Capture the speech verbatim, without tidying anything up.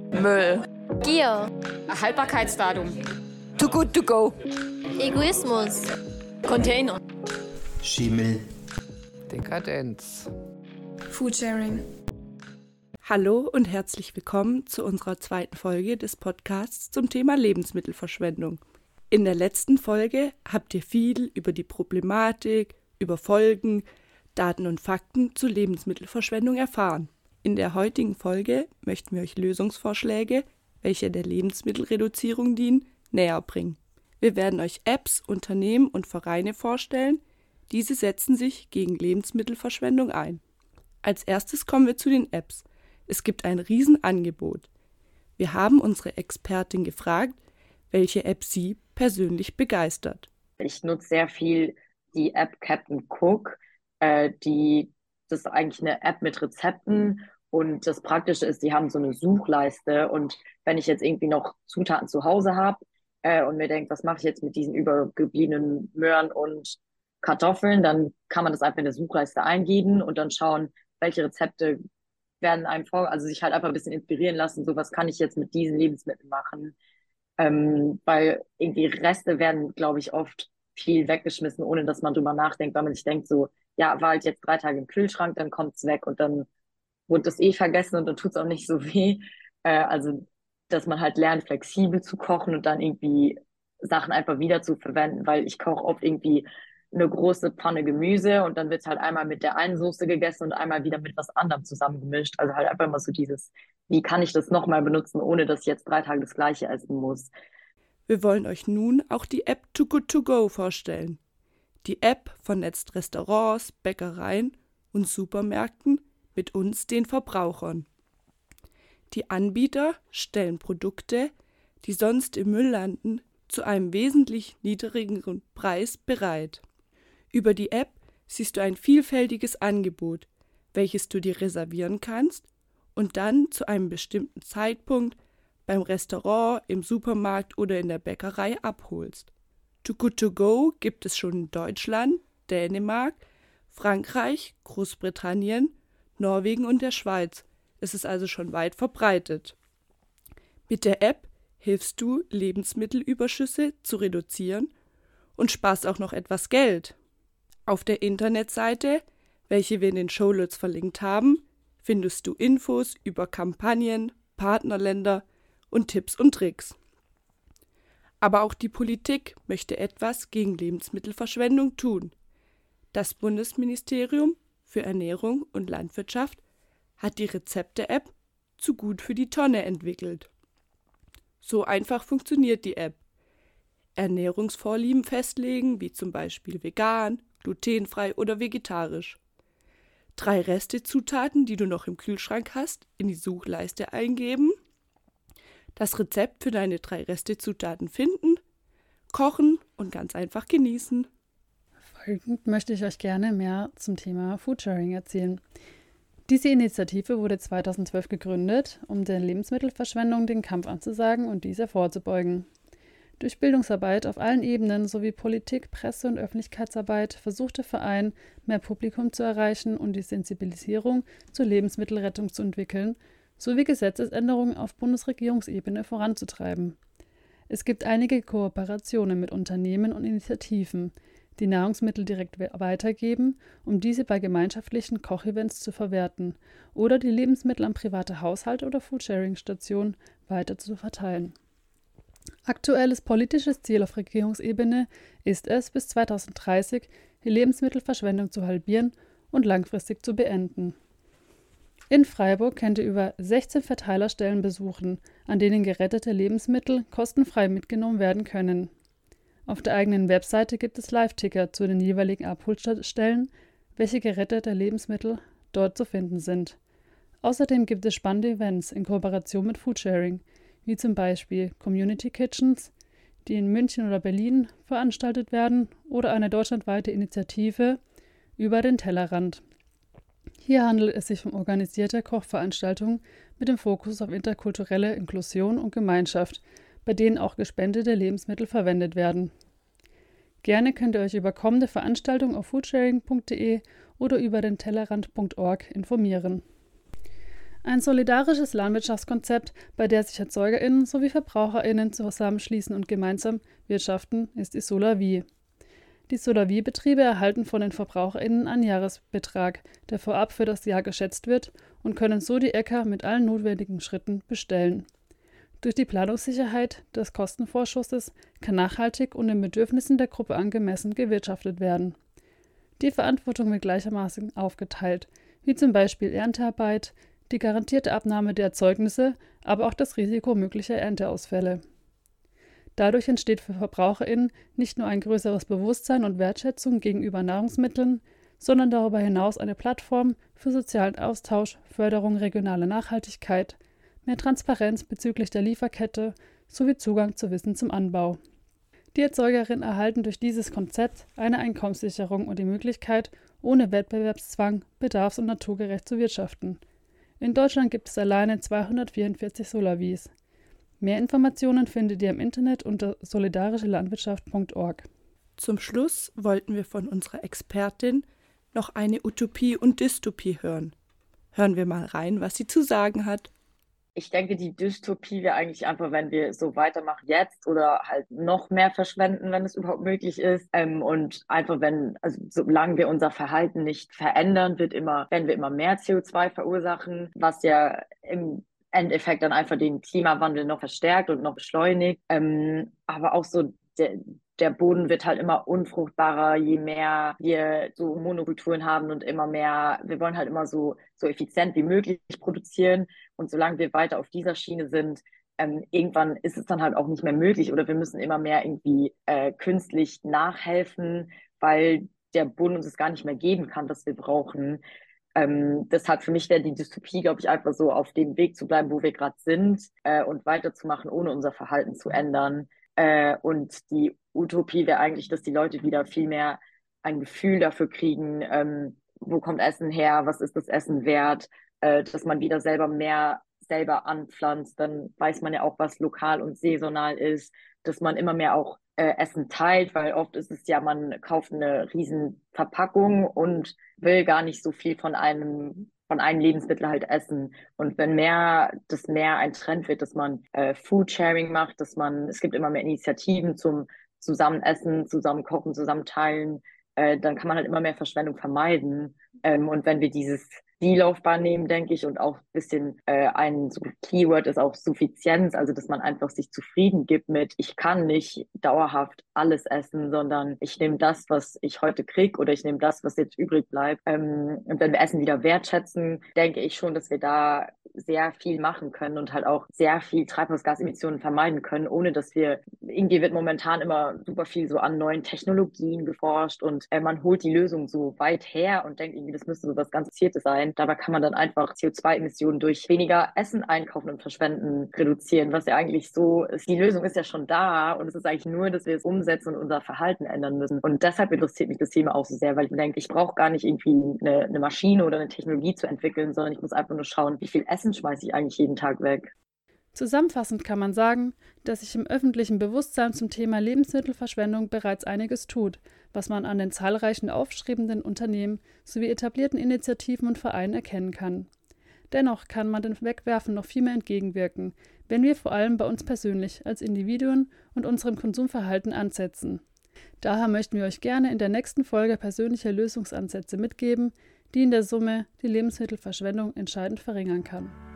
Müll. Gier. Haltbarkeitsdatum. Too good to go. Egoismus. Container. Schimmel. Dekadenz. Foodsharing. Hallo und herzlich willkommen zu unserer zweiten Folge des Podcasts zum Thema Lebensmittelverschwendung. In der letzten Folge habt ihr viel über die Problematik, über Folgen, Daten und Fakten zur Lebensmittelverschwendung erfahren. In der heutigen Folge möchten wir euch Lösungsvorschläge, welche der Lebensmittelreduzierung dienen, näher bringen. Wir werden euch Apps, Unternehmen und Vereine vorstellen. Diese setzen sich gegen Lebensmittelverschwendung ein. Als erstes kommen wir zu den Apps. Es gibt ein Riesenangebot. Wir haben unsere Expertin gefragt, welche App sie persönlich begeistert. Ich nutze sehr viel die App Captain Cook. Äh, die, das ist eigentlich eine App mit Rezepten und das Praktische ist, die haben so eine Suchleiste und wenn ich jetzt irgendwie noch Zutaten zu Hause habe äh, und mir denke, was mache ich jetzt mit diesen übergebliebenen Möhren und Kartoffeln, dann kann man das einfach in der Suchleiste eingeben und dann schauen, welche Rezepte werden einem vor, also sich halt einfach ein bisschen inspirieren lassen, so was kann ich jetzt mit diesen Lebensmitteln machen, ähm, weil irgendwie Reste werden, glaube ich, oft viel weggeschmissen, ohne dass man drüber nachdenkt, weil man sich denkt so, ja, war halt jetzt drei Tage im Kühlschrank, dann kommt's weg und dann wurde das eh vergessen und dann tut's auch nicht so weh. Äh, also, dass man halt lernt, flexibel zu kochen und dann irgendwie Sachen einfach wieder zu verwenden, weil ich koche oft irgendwie eine große Pfanne Gemüse und dann wird's halt einmal mit der einen Soße gegessen und einmal wieder mit was anderem zusammengemischt. Also halt einfach mal so dieses, wie kann ich das nochmal benutzen, ohne dass ich jetzt drei Tage das Gleiche essen muss. Wir wollen euch nun auch die App Too Good To Go vorstellen. Die App vernetzt Restaurants, Bäckereien und Supermärkten mit uns, den Verbrauchern. Die Anbieter stellen Produkte, die sonst im Müll landen, zu einem wesentlich niedrigeren Preis bereit. Über die App siehst du ein vielfältiges Angebot, welches du dir reservieren kannst und dann zu einem bestimmten Zeitpunkt beim Restaurant, im Supermarkt oder in der Bäckerei abholst. Too Good To Go gibt es schon in Deutschland, Dänemark, Frankreich, Großbritannien, Norwegen und der Schweiz. Es ist also schon weit verbreitet. Mit der App hilfst du, Lebensmittelüberschüsse zu reduzieren und sparst auch noch etwas Geld. Auf der Internetseite, welche wir in den Shownotes verlinkt haben, findest du Infos über Kampagnen, Partnerländer und Tipps und Tricks. Aber auch die Politik möchte etwas gegen Lebensmittelverschwendung tun. Das Bundesministerium für Ernährung und Landwirtschaft hat die Rezepte-App zu Gut für die Tonne entwickelt. So einfach funktioniert die App. Ernährungsvorlieben festlegen, wie zum Beispiel vegan, glutenfrei oder vegetarisch. Drei Restezutaten, die du noch im Kühlschrank hast, in die Suchleiste eingeben, das Rezept für deine drei Restezutaten finden, kochen und ganz einfach genießen. Folgend möchte ich euch gerne mehr zum Thema Foodsharing erzählen. Diese Initiative wurde zweitausendzwölf gegründet, um der Lebensmittelverschwendung den Kampf anzusagen und diese vorzubeugen. Durch Bildungsarbeit auf allen Ebenen sowie Politik, Presse- und Öffentlichkeitsarbeit versucht der Verein, mehr Publikum zu erreichen und die Sensibilisierung zur Lebensmittelrettung zu entwickeln, sowie Gesetzesänderungen auf Bundesregierungsebene voranzutreiben. Es gibt einige Kooperationen mit Unternehmen und Initiativen, die Nahrungsmittel direkt weitergeben, um diese bei gemeinschaftlichen Kochevents zu verwerten oder die Lebensmittel an private Haushalte oder Foodsharing-Stationen weiter zu verteilen. Aktuelles politisches Ziel auf Regierungsebene ist es, bis zweitausenddreißig die Lebensmittelverschwendung zu halbieren und langfristig zu beenden. In Freiburg könnt ihr über sechzehn Verteilerstellen besuchen, an denen gerettete Lebensmittel kostenfrei mitgenommen werden können. Auf der eigenen Webseite gibt es Live-Ticker zu den jeweiligen Abholstellen, welche gerettete Lebensmittel dort zu finden sind. Außerdem gibt es spannende Events in Kooperation mit Foodsharing, wie zum Beispiel Community Kitchens, die in München oder Berlin veranstaltet werden, oder eine deutschlandweite Initiative über den Tellerrand. Hier handelt es sich um organisierte Kochveranstaltungen mit dem Fokus auf interkulturelle Inklusion und Gemeinschaft, bei denen auch gespendete Lebensmittel verwendet werden. Gerne könnt ihr euch über kommende Veranstaltungen auf foodsharing punkt de oder über den tellerrand punkt org informieren. Ein solidarisches Landwirtschaftskonzept, bei der sich ErzeugerInnen sowie VerbraucherInnen zusammenschließen und gemeinsam wirtschaften, ist die Solavie. Die Solavie-Betriebe erhalten von den VerbraucherInnen einen Jahresbetrag, der vorab für das Jahr geschätzt wird, und können so die Äcker mit allen notwendigen Schritten bestellen. Durch die Planungssicherheit des Kostenvorschusses kann nachhaltig und den Bedürfnissen der Gruppe angemessen gewirtschaftet werden. Die Verantwortung wird gleichermaßen aufgeteilt, wie zum Beispiel Erntearbeit, die garantierte Abnahme der Erzeugnisse, aber auch das Risiko möglicher Ernteausfälle. Dadurch entsteht für VerbraucherInnen nicht nur ein größeres Bewusstsein und Wertschätzung gegenüber Nahrungsmitteln, sondern darüber hinaus eine Plattform für sozialen Austausch, Förderung regionaler Nachhaltigkeit, mehr Transparenz bezüglich der Lieferkette sowie Zugang zu Wissen zum Anbau. Die ErzeugerInnen erhalten durch dieses Konzept eine Einkommenssicherung und die Möglichkeit, ohne Wettbewerbszwang bedarfs- und naturgerecht zu wirtschaften. In Deutschland gibt es alleine zweihundertvierundvierzig Solavies. Mehr Informationen findet ihr im Internet unter solidarische landwirtschaft punkt org. Zum Schluss wollten wir von unserer Expertin noch eine Utopie und Dystopie hören. Hören wir mal rein, was sie zu sagen hat. Ich denke, die Dystopie wäre eigentlich einfach, wenn wir so weitermachen jetzt oder halt noch mehr verschwenden, wenn es überhaupt möglich ist. Ähm, und einfach, wenn, also solange wir unser Verhalten nicht verändern, wird immer, werden wir immer mehr C O zwei verursachen, was ja im Endeffekt dann einfach den Klimawandel noch verstärkt und noch beschleunigt. Ähm, aber auch so der, der Boden wird halt immer unfruchtbarer, je mehr wir so Monokulturen haben und immer mehr, wir wollen halt immer so, so effizient wie möglich produzieren. Und solange wir weiter auf dieser Schiene sind, ähm, irgendwann ist es dann halt auch nicht mehr möglich oder wir müssen immer mehr irgendwie äh, künstlich nachhelfen, weil der Boden uns es gar nicht mehr geben kann, was wir brauchen. Ähm, deshalb für mich wäre die Dystopie, glaube ich, einfach so auf dem Weg zu bleiben, wo wir gerade sind äh, und weiterzumachen, ohne unser Verhalten zu ändern. Äh, und die Utopie wäre eigentlich, dass die Leute wieder viel mehr ein Gefühl dafür kriegen, ähm, wo kommt Essen her, was ist das Essen wert, äh, dass man wieder selber mehr selber anpflanzt, dann weiß man ja auch, was lokal und saisonal ist, dass man immer mehr auch äh, Essen teilt, weil oft ist es ja, man kauft eine riesen Verpackung und will gar nicht so viel von einem von einem Lebensmittel halt essen. Und wenn mehr, das mehr ein Trend wird, dass man äh, Foodsharing macht, dass man, es gibt immer mehr Initiativen zum Zusammenessen, zusammen kochen, zusammen teilen, äh, dann kann man halt immer mehr Verschwendung vermeiden. Ähm, und wenn wir dieses die Laufbahn nehmen, denke ich, und auch ein bisschen äh, ein so Keyword ist auch Suffizienz, also dass man einfach sich zufrieden gibt mit, ich kann nicht dauerhaft alles essen, sondern ich nehme das, was ich heute krieg oder ich nehme das, was jetzt übrig bleibt. Ähm, und wenn wir Essen wieder wertschätzen, denke ich schon, dass wir da sehr viel machen können und halt auch sehr viel Treibhausgasemissionen vermeiden können, ohne dass wir, irgendwie wird momentan immer super viel so an neuen Technologien geforscht und äh, man holt die Lösung so weit her und denkt irgendwie, das müsste so was ganz Viertes sein. Dabei kann man dann einfach C O zwei Emissionen durch weniger Essen einkaufen und verschwenden reduzieren, was ja eigentlich so ist. Die Lösung ist ja schon da und es ist eigentlich nur, dass wir es umsetzen und unser Verhalten ändern müssen. Und deshalb interessiert mich das Thema auch so sehr, weil ich mir denke, ich brauche gar nicht irgendwie eine, eine Maschine oder eine Technologie zu entwickeln, sondern ich muss einfach nur schauen, wie viel Essen schmeiße ich eigentlich jeden Tag weg. Zusammenfassend kann man sagen, dass sich im öffentlichen Bewusstsein zum Thema Lebensmittelverschwendung bereits einiges tut, was man an den zahlreichen aufstrebenden Unternehmen sowie etablierten Initiativen und Vereinen erkennen kann. Dennoch kann man dem Wegwerfen noch viel mehr entgegenwirken, wenn wir vor allem bei uns persönlich als Individuen und unserem Konsumverhalten ansetzen. Daher möchten wir euch gerne in der nächsten Folge persönliche Lösungsansätze mitgeben, die in der Summe die Lebensmittelverschwendung entscheidend verringern kann.